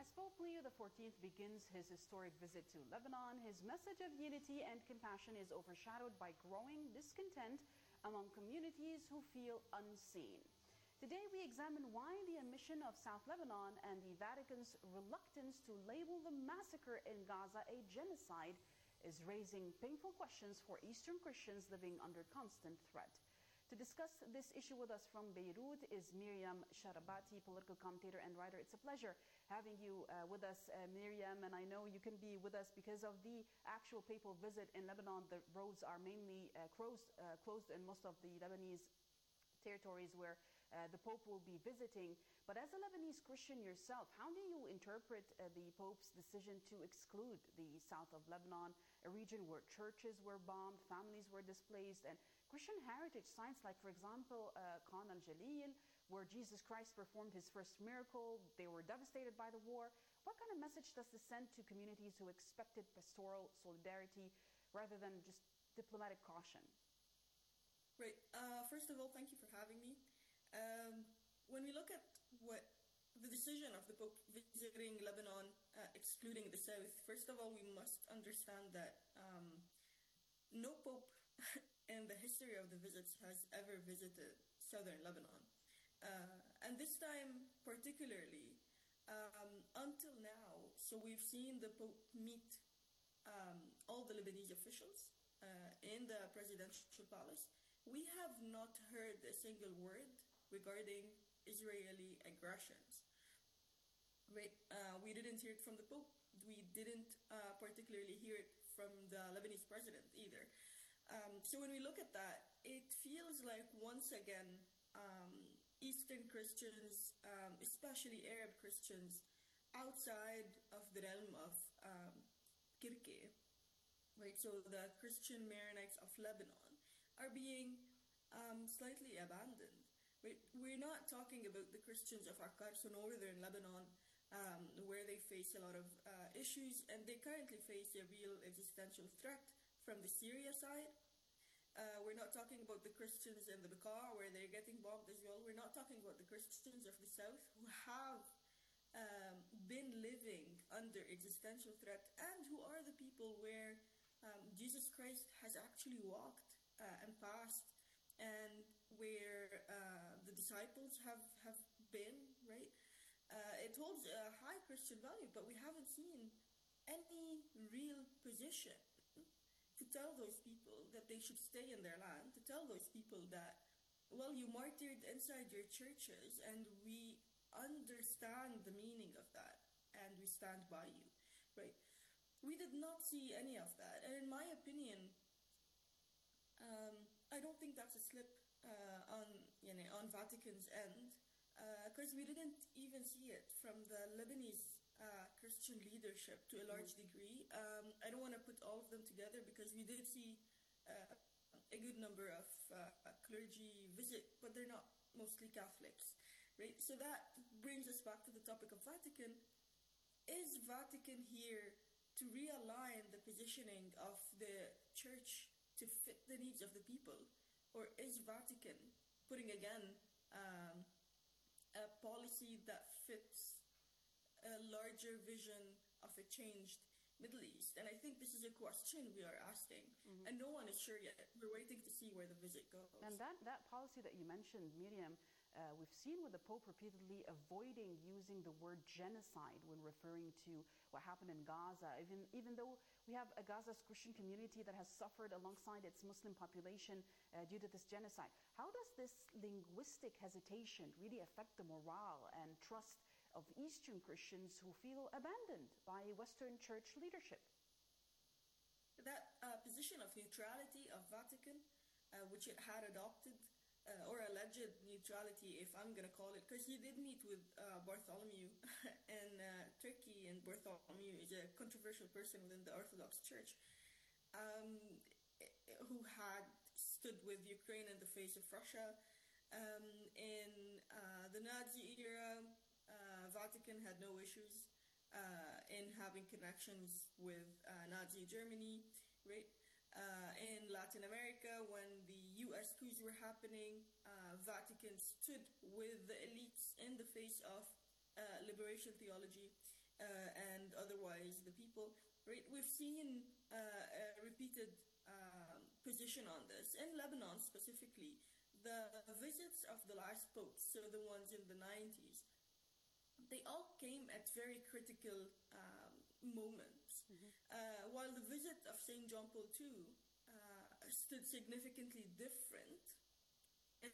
As Pope Leo the fourteenth begins his historic visit to Lebanon, his message of unity and compassion is overshadowed by growing discontent among communities who feel unseen. Today we examine why the admission of South Lebanon and the Vatican's reluctance to label the massacre in Gaza a genocide is raising painful questions for Eastern Christians living under constant threat. To discuss this issue with us from Beirut is Miriam Sharabati, political commentator and writer. It's a pleasure having you uh, with us, uh, Miriam, and I know you can be with us because of the actual papal visit in Lebanon. The roads are mainly uh, closed, uh, closed in most of the Lebanese territories where uh, the Pope will be visiting. But as a Lebanese Christian yourself, how do you interpret uh, the Pope's decision to exclude the south of Lebanon, a region where churches were bombed, families were displaced, and Christian heritage sites like, for example, uh, Khan al-Jalil, where Jesus Christ performed his first miracle? They were devastated by the war. What kind of message does this send to communities who expected pastoral solidarity rather than just diplomatic caution? Right. Uh, first of all, thank you for having me. Um, when we look at what the decision of the Pope visiting Lebanon, uh, excluding the South, first of all, we must understand that um, no Pope in the history of the visits has ever visited southern Lebanon. Uh, and this time particularly, um, until now, so we've seen the Pope meet um, all the Lebanese officials uh, in the presidential palace. We have not heard a single word regarding Israeli aggressions. Right? Uh, we didn't hear it from the Pope. We didn't uh, particularly hear it from the Lebanese president either. Um, so when we look at that, it feels like once again, um, Eastern Christians, um, especially Arab Christians, outside of the realm of um, Kirke, right? So the Christian Maronites of Lebanon are being um, slightly abandoned. Right? We're not talking about the Christians of Akkar, so northern Lebanon, um, where they face a lot of uh, issues, and they currently face a real existential threat from the Syria side. Uh, we're not talking about the Christians in the Bekaa, where they're getting bombed as well. We're not talking about the Christians of the South, who have um, been living under existential threat, and who are the people where um, Jesus Christ has actually walked uh, and passed, and where uh, the disciples have, have been, right? Uh, it holds a high Christian value, but we haven't seen any real position to tell those people that they should stay in their land, to tell those people that, well, you martyred inside your churches, and we understand the meaning of that, and we stand by you, right? We did not see any of that, and in my opinion, um, I don't think that's a slip uh, on, you know, on Vatican's end, because uh, we didn't even see it from the Lebanese uh, Christian leadership to a large degree. Um, I don't want to put all of them together because we did see uh, a good number of uh, clergy visit, but they're not mostly Catholics, right? So that brings us back to the topic of Vatican. Is Vatican here to realign the positioning of the church to fit the needs of the people? Or is Vatican putting again um, a policy that fits a larger vision of a changed Middle East? And I think this is a question we are asking, mm-hmm. and no one is sure yet. We're waiting to see where the visit goes. And that, that policy that you mentioned, Miriam, uh, we've seen with the Pope repeatedly avoiding using the word genocide when referring to what happened in Gaza, even, even though we have a Gaza's Christian community that has suffered alongside its Muslim population uh, due to this genocide. How does this linguistic hesitation really affect the morale and trust of Eastern Christians who feel abandoned by Western church leadership? That uh, position of neutrality of Vatican, uh, which it had adopted, uh, or alleged neutrality, if I'm going to call it, because he did meet with uh, Bartholomew in uh, Turkey, and Bartholomew is a controversial person within the Orthodox Church, um, who had stood with Ukraine in the face of Russia. Um, in uh, the Nazi era, uh, Vatican had no issues uh, in having connections with uh, Nazi Germany, right? Uh, in Latin America, when the U S coups were happening, uh, Vatican stood with the elites in the face of uh, liberation theology. uh, and otherwise the people. Right? We've seen uh, a repeated um, position on this. In Lebanon specifically, the visits of the last popes, so the ones in the nineties, they all came at very critical um, moments. Mm-hmm. Uh, while the visit of Saint John Paul the Second uh, stood significantly different, it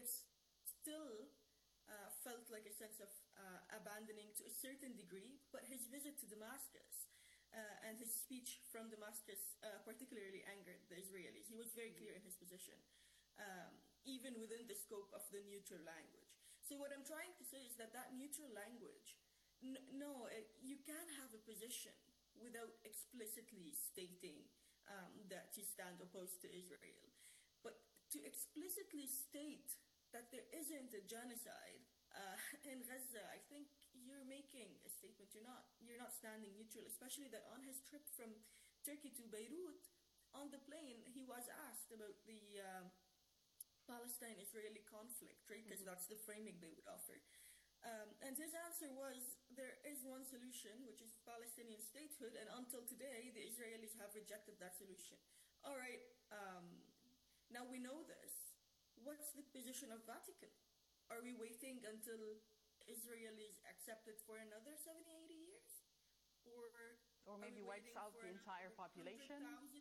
still uh, felt like a sense of uh, abandoning to a certain degree, but his visit to Damascus uh, and his speech from Damascus uh, particularly angered the Israelis. He was very clear in his position, um, even within the scope of the neutral language. So what I'm trying to say is that that neutral language, n- no, it, you can't have a position without explicitly stating um, that you stand opposed to Israel. But to explicitly state that there isn't a genocide uh, in Gaza, I think you're making a statement. You're not, you're not standing neutral, especially that on his trip from Turkey to Beirut, on the plane, he was asked about the uh, Palestine-Israeli conflict, right? Because mm-hmm. that's the framing they would offer. Um, and his answer was, there is one solution, which is Palestinian statehood, and until today, the Israelis have rejected that solution. All right, um, now we know this. What's the position of Vatican? Are we waiting until Israel is accepted for another seventy, eighty years? Or, or maybe wipes out the entire population?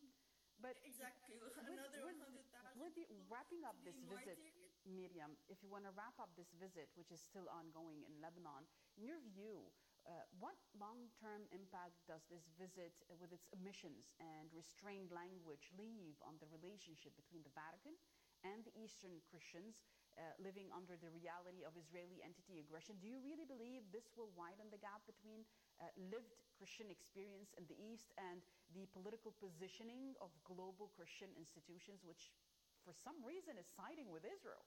But exactly, with, another with, one hundred thousand. With the, wrapping up this visit, martyred? Miriam, if you want to wrap up this visit, which is still ongoing in Lebanon, in your view, uh, what long-term impact does this visit uh, with its omissions and restrained language leave on the relationship between the Vatican and the Eastern Christians uh, living under the reality of Israeli entity aggression? Do you really believe this will widen the gap between uh, lived Christian experience in the East and the political positioning of global Christian institutions, which for some reason is siding with Israel?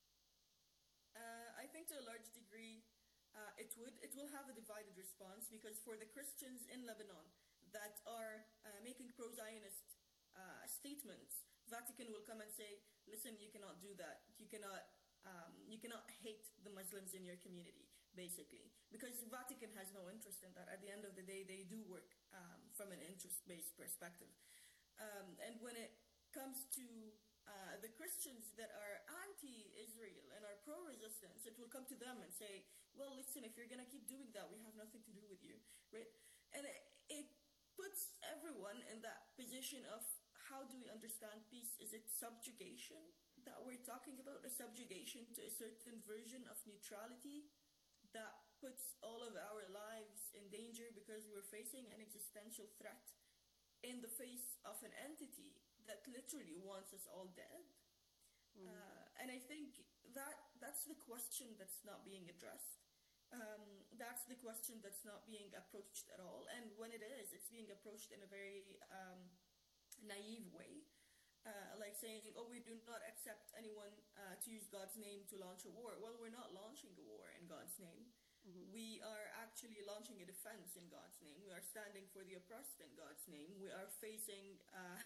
Uh, I think to a large degree uh, it would. It will have a divided response, because for the Christians in Lebanon that are uh, making pro-Zionist uh, statements, Vatican will come and say, listen, you cannot do that. You cannot, um, you cannot hate the Muslims in your community, basically. Because Vatican has no interest in that. At the end of the day, they do work um, from an interest-based perspective. Um, and when it comes to uh, the Christians that are anti-Israel and are pro-resistance, it will come to them and say, well, listen, if you're going to keep doing that, we have nothing to do with you, right? And it, it puts everyone in that position of, how do we understand peace? Is it subjugation that we're talking about? A subjugation to a certain version of neutrality that puts all of our lives in danger because we're facing an existential threat in the face of an entity that literally wants us all dead? Mm. Uh, and I think that that's the question that's not being addressed. Um, that's the question that's not being approached at all. And when it is, it's being approached in a very um, naive way. Uh, like saying, oh, we do not accept anyone uh, to use God's name to launch a war. Well, we're not launching a war in God's name. Mm-hmm. We are actually launching a defense in God's name. We are standing for the oppressed in God's name. We are facing, uh,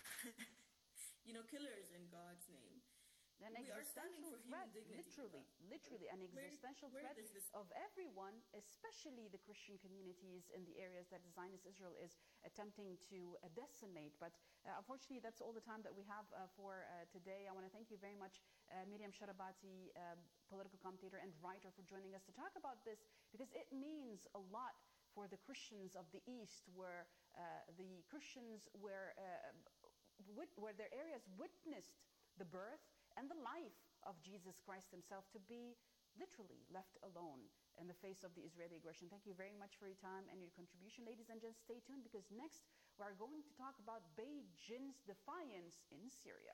you know, killers in God's name. An we are standing for threat, human dignity. literally, literally, an existential where, where threat of everyone, especially the Christian communities in the areas that Zionist Israel is attempting to uh, decimate. But uh, unfortunately, that's all the time that we have uh, for uh, today. I want to thank you very much, uh, Miriam Sharabati, uh, political commentator and writer, for joining us to talk about this, because it means a lot for the Christians of the East, where uh, the Christians where, uh, wit- where their areas witnessed the birth and the life of Jesus Christ himself, to be literally left alone in the face of the Israeli aggression. Thank you very much for your time and your contribution. Ladies and gents, stay tuned, because next we are going to talk about Beijing's defiance in Syria.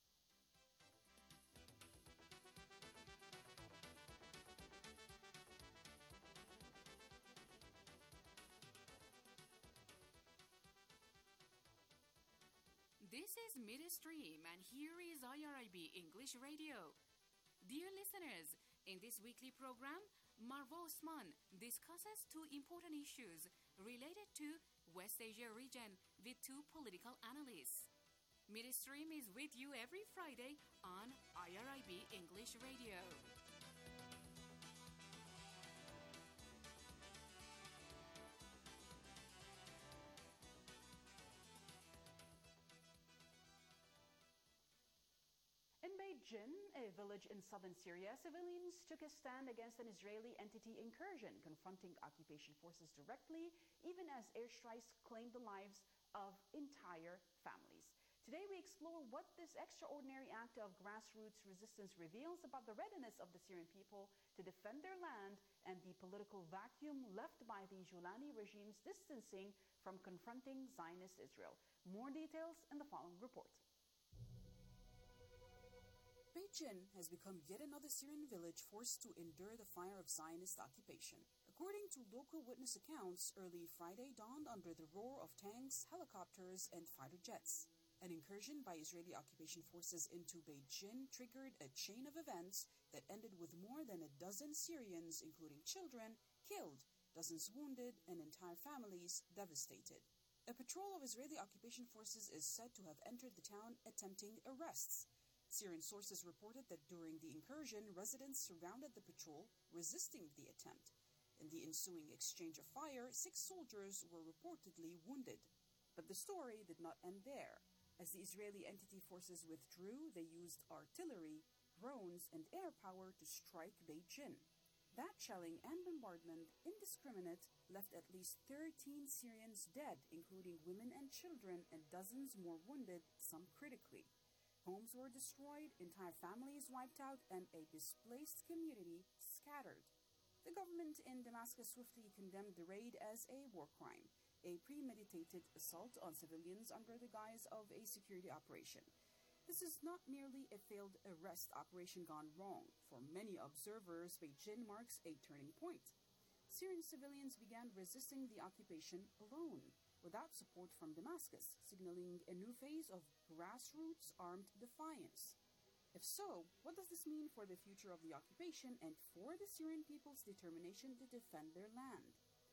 This is Midstream, and here is I R I B English Radio. Dear listeners, in this weekly program, Marwa Osman discusses two important issues related to West Asia region with two political analysts. Midstream is with you every Friday on I R I B English Radio. Jin, a village in southern Syria, civilians took a stand against an Israeli entity incursion, confronting occupation forces directly, even as airstrikes claimed the lives of entire families. Today we explore what this extraordinary act of grassroots resistance reveals about the readiness of the Syrian people to defend their land and the political vacuum left by the Julani regime's distancing from confronting Zionist Israel. More details in the following report. Beit Jin has become yet another Syrian village forced to endure the fire of Zionist occupation. According to local witness accounts, early Friday dawned under the roar of tanks, helicopters, and fighter jets. An incursion by Israeli occupation forces into Beit Jin triggered a chain of events that ended with more than a dozen Syrians, including children, killed, dozens wounded, and entire families devastated. A patrol of Israeli occupation forces is said to have entered the town attempting arrests. Syrian sources reported that during the incursion, residents surrounded the patrol, resisting the attempt. In the ensuing exchange of fire, six soldiers were reportedly wounded. But the story did not end there. As the Israeli entity forces withdrew, they used artillery, drones, and air power to strike Beit Jin. That shelling and bombardment, indiscriminate, left at least thirteen Syrians dead, including women and children, and dozens more wounded, some critically. Homes were destroyed, entire families wiped out, and a displaced community scattered. The government in Damascus swiftly condemned the raid as a war crime, a premeditated assault on civilians under the guise of a security operation. This is not merely a failed arrest operation gone wrong. For many observers, Beit Jin marks a turning point. Syrian civilians began resisting the occupation alone, without support from Damascus, signaling a new phase of grassroots armed defiance. If so, what does this mean for the future of the occupation and for the Syrian people's determination to defend their land?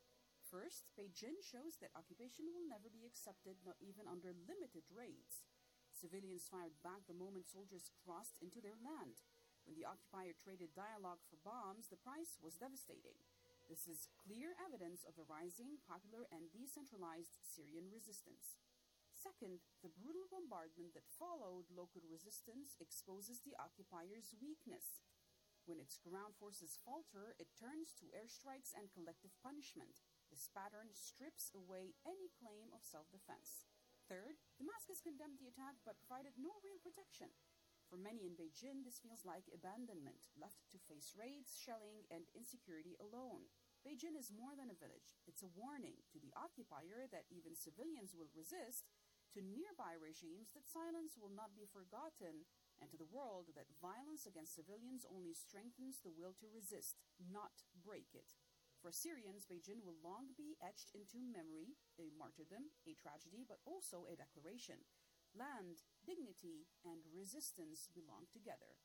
First, Beit Jin shows that occupation will never be accepted, not even under limited raids. Civilians fired back the moment soldiers crossed into their land. When the occupier traded dialogue for bombs, the price was devastating. This is clear evidence of a rising, popular, and decentralized Syrian resistance. Second, the brutal bombardment that followed local resistance exposes the occupier's weakness. When its ground forces falter, it turns to airstrikes and collective punishment. This pattern strips away any claim of self-defense. Third, Damascus condemned the attack but provided no real protection. For many in Beit Jin, this feels like abandonment, left to face raids, shelling, and insecurity alone. Beit Jin is more than a village. It's a warning to the occupier that even civilians will resist, to nearby regimes that silence will not be forgotten, and to the world that violence against civilians only strengthens the will to resist, not break it. For Syrians, Beit Jin will long be etched into memory, a martyrdom, a tragedy, but also a declaration. Land, dignity, and resistance belong together.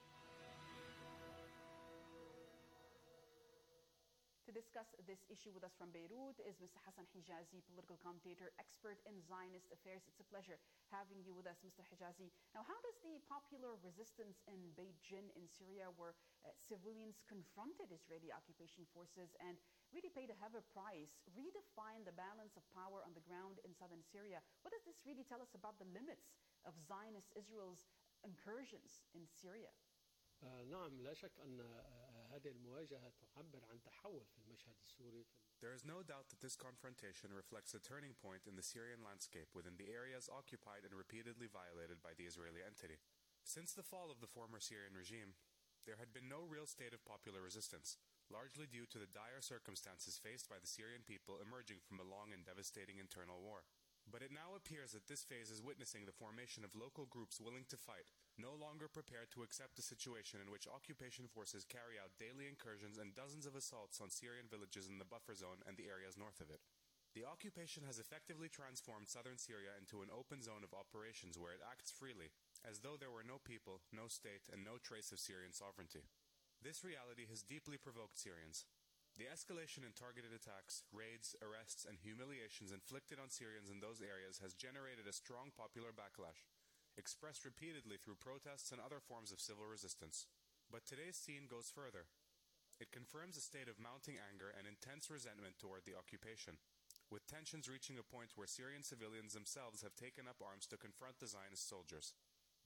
To discuss this issue with us from Beirut is Mister Hassan Hijazi, political commentator, expert in Zionist affairs. It's a pleasure having you with us, Mister Hijazi. Now, how does the popular resistance in Beit Jin in Syria, where uh, civilians confronted Israeli occupation forces and really paid a heavy price, redefine the balance of power on the ground in southern Syria? What does this really tell us about the limits of Zionist Israel's incursions in Syria? نعم لا شك أن هذه المواجهة تعبر عن تحول في المشهد السوري. There is no doubt that this confrontation reflects a turning point in the Syrian landscape within the areas occupied and repeatedly violated by the Israeli entity. Since the fall of the former Syrian regime, there had been no real state of popular resistance, largely due to the dire circumstances faced by the Syrian people emerging from a long and devastating internal war. But it now appears that this phase is witnessing the formation of local groups willing to fight, no longer prepared to accept a situation in which occupation forces carry out daily incursions and dozens of assaults on Syrian villages in the buffer zone and the areas north of it. The occupation has effectively transformed southern Syria into an open zone of operations where it acts freely, as though there were no people, no state, and no trace of Syrian sovereignty. This reality has deeply provoked Syrians. The escalation in targeted attacks, raids, arrests, and humiliations inflicted on Syrians in those areas has generated a strong popular backlash, expressed repeatedly through protests and other forms of civil resistance. But today's scene goes further. It confirms a state of mounting anger and intense resentment toward the occupation, with tensions reaching a point where Syrian civilians themselves have taken up arms to confront the Zionist soldiers.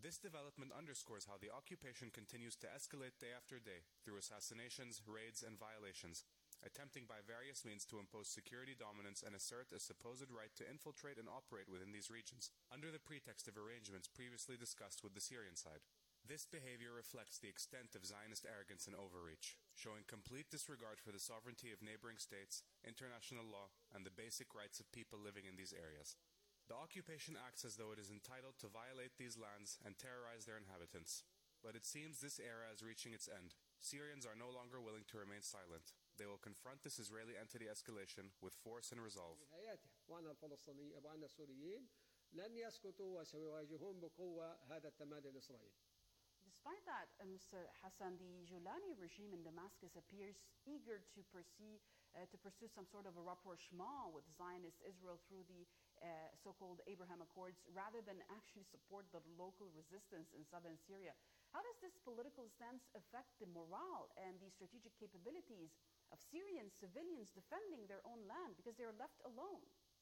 This development underscores how the occupation continues to escalate day after day through assassinations, raids, and violations, attempting by various means to impose security dominance and assert a supposed right to infiltrate and operate within these regions, under the pretext of arrangements previously discussed with the Syrian side. This behavior reflects the extent of Zionist arrogance and overreach, showing complete disregard for the sovereignty of neighboring states, international law, and the basic rights of people living in these areas. The occupation acts as though it is entitled to violate these lands and terrorize their inhabitants. But it seems this era is reaching its end. Syrians are no longer willing to remain silent. They will confront this Israeli entity escalation with force and resolve. وأن الفلسطينيين وأن السوريين لن يسكتوا وسيواجهون بقوة هذا التمادي الإسرائيلي. Despite that, uh, Mister Hassan, the Joulani regime in Damascus appears eager to pursue, uh, to pursue some sort of a rapprochement with Zionist Israel through the uh, so-called Abraham Accords, rather than actually support the local resistance in southern Syria. How does this political stance affect the morale and the strategic capabilities of Syrian civilians defending their own land because they are left alone?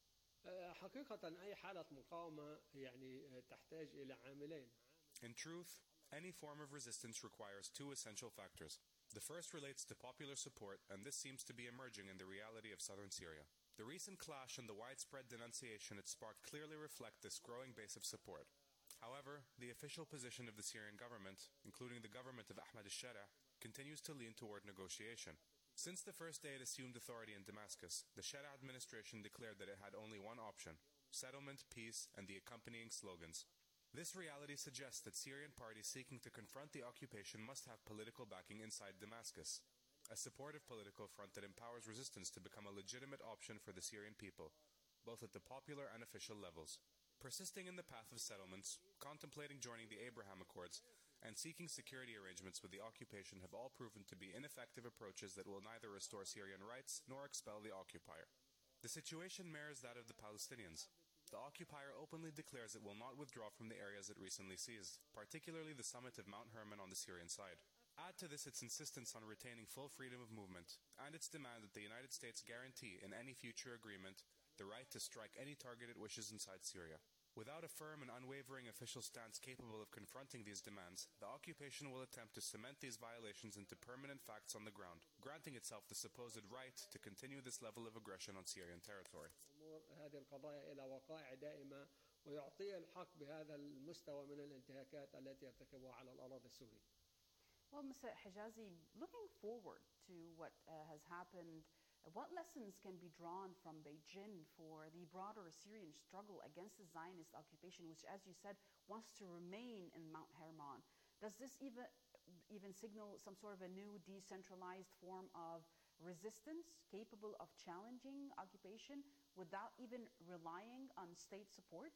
حقيقة أي حالة مقاومة يعني تحتاج إلى عاملين. In truth, any form of resistance requires two essential factors. The first relates to popular support, and this seems to be emerging in the reality of southern Syria. The recent clash and the widespread denunciation it sparked clearly reflect this growing base of support. However, the official position of the Syrian government, including the government of Ahmad al-Shara, continues to lean toward negotiation. Since the first day it assumed authority in Damascus, the Shara administration declared that it had only one option: settlement, peace, and the accompanying slogans. This reality suggests that Syrian parties seeking to confront the occupation must have political backing inside Damascus, a supportive political front that empowers resistance to become a legitimate option for the Syrian people, both at the popular and official levels. Persisting in the path of settlements, contemplating joining the Abraham Accords, and seeking security arrangements with the occupation have all proven to be ineffective approaches that will neither restore Syrian rights nor expel the occupier. The situation mirrors that of the Palestinians. The occupier openly declares it will not withdraw from the areas it recently seized, particularly the summit of Mount Hermon on the Syrian side. Add to this its insistence on retaining full freedom of movement, and its demand that the United States guarantee in any future agreement the right to strike any target it wishes inside Syria. Without a firm and unwavering official stance capable of confronting these demands, the occupation will attempt to cement these violations into permanent facts on the ground, granting itself the supposed right to continue this level of aggression on Syrian territory. هذه القضايا إلى وقائع دائمة ويعطيها الحق بهذا المستوى من الانتهاكات التي يرتكبها على الأراضي السورية. Well, Mister Hijazi, looking forward to what uh, has happened, what lessons can be drawn from Beijing for the broader Syrian struggle against the Zionist occupation, which, as you said, wants to remain in Mount Hermon? Does this even, even signal some sort of a new decentralized form of resistance capable of challenging occupation without even relying on state support?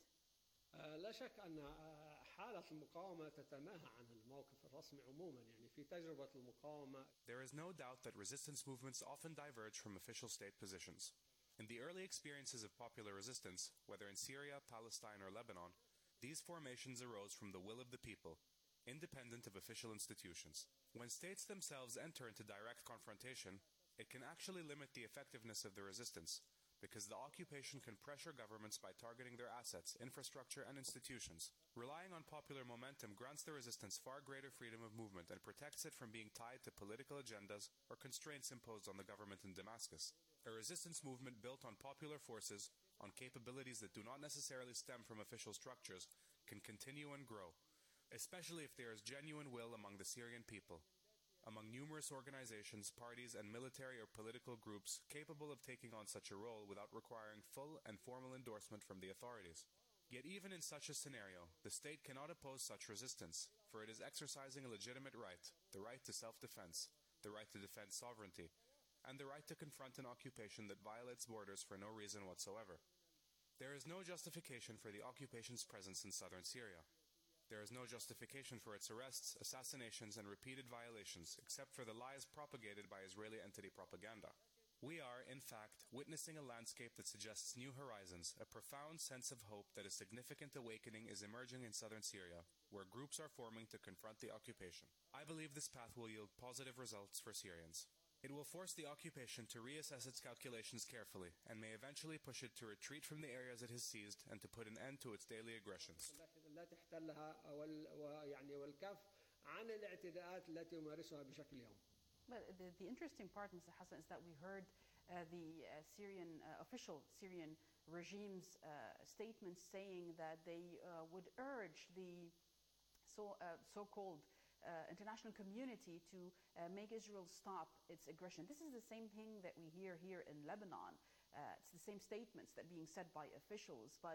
لا شك أن حالة المقاومة تتماهى عن الموقف الرسمي عموما يعني في تجربة المقاومة. There is no doubt that resistance movements often diverge from official state positions. In the early experiences of popular resistance, whether in Syria, Palestine, or Lebanon, these formations arose from the will of the people, independent of official institutions. When states themselves enter into direct confrontation, it can actually limit the effectiveness of the resistance, because the occupation can pressure governments by targeting their assets, infrastructure, and institutions. Relying on popular momentum grants the resistance far greater freedom of movement and protects it from being tied to political agendas or constraints imposed on the government in Damascus. A resistance movement built on popular forces, on capabilities that do not necessarily stem from official structures, can continue and grow, especially if there is genuine will among the Syrian people, among numerous organizations, parties, and military or political groups capable of taking on such a role without requiring full and formal endorsement from the authorities. Yet even in such a scenario, the state cannot oppose such resistance, for it is exercising a legitimate right, the right to self-defense, the right to defend sovereignty, and the right to confront an occupation that violates borders for no reason whatsoever. There is no justification for the occupation's presence in southern Syria. There is no justification for its arrests, assassinations, and repeated violations, except for the lies propagated by Israeli entity propaganda. We are, in fact, witnessing a landscape that suggests new horizons, a profound sense of hope that a significant awakening is emerging in southern Syria, where groups are forming to confront the occupation. I believe this path will yield positive results for Syrians. It will force the occupation to reassess its calculations carefully and may eventually push it to retreat from the areas it has seized and to put an end to its daily aggressions. التي احتلها وال- ويعني والكف عن الاعتداءات التي يمارسها بشكل يومي. But the, the interesting part, Mister Hassan, is that we heard uh, the uh, Syrian, uh, official Syrian regime's uh, statements saying that they uh, would urge the so, uh, so-called uh, international community to uh, make Israel stop its aggression. This is the same thing that we hear here in Lebanon. Uh, it's the same statements that are being said by officials, but